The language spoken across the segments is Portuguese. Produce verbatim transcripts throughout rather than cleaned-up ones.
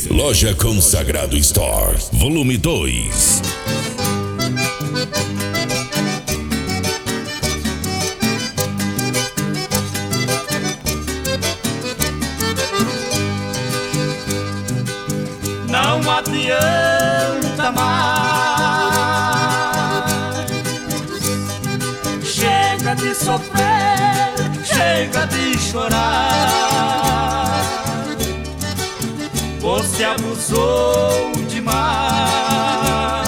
Loja Consagrado Store, volume dois. Não adianta mais. Chega de sofrer, chega de chorar. Você abusou demais.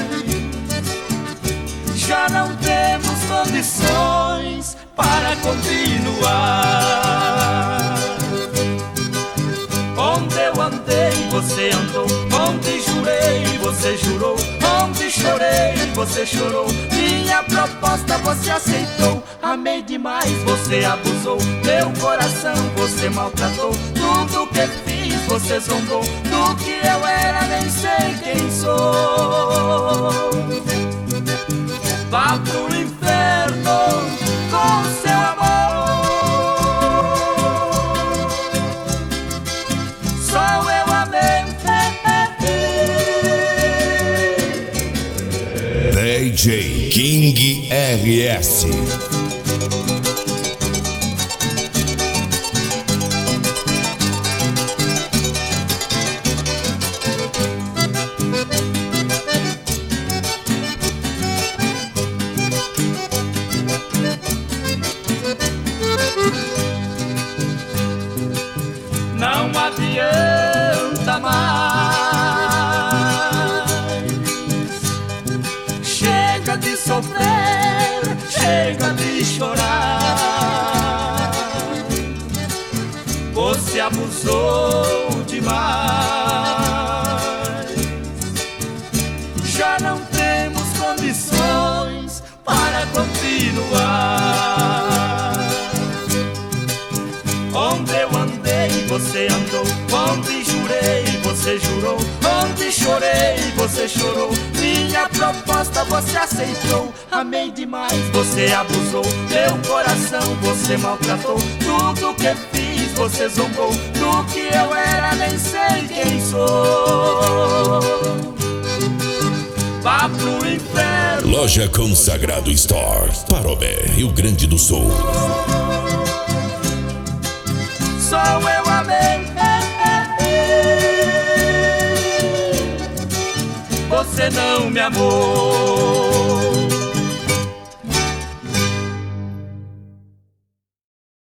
Já não temos condições para continuar. Onde eu andei, você andou. Onde jurei, você jurou. Onde chorei, você chorou. Minha proposta você aceitou. Amei demais, você abusou. Meu coração você maltratou. Tudo que fiz você zombou. Do que eu era nem sei quem sou. Vá pro inferno com seu amor. Só eu amei. D J King R S. Não adianta mais. Chega de sofrer, chega de chorar. Você abusou demais. Já não temos condições para continuar. Onde eu andei, você andou. Onde jurei, você jurou. Onde chorei, você chorou. Minha proposta você aceitou. Amei demais, você abusou. Meu coração você maltratou. Tudo que fiz você zombou. Do que eu era nem sei quem sou. Vá pro inferno. Loja Consagrado Store, Parobé, Rio Grande do Sul. Só eu amei. Você não me amou.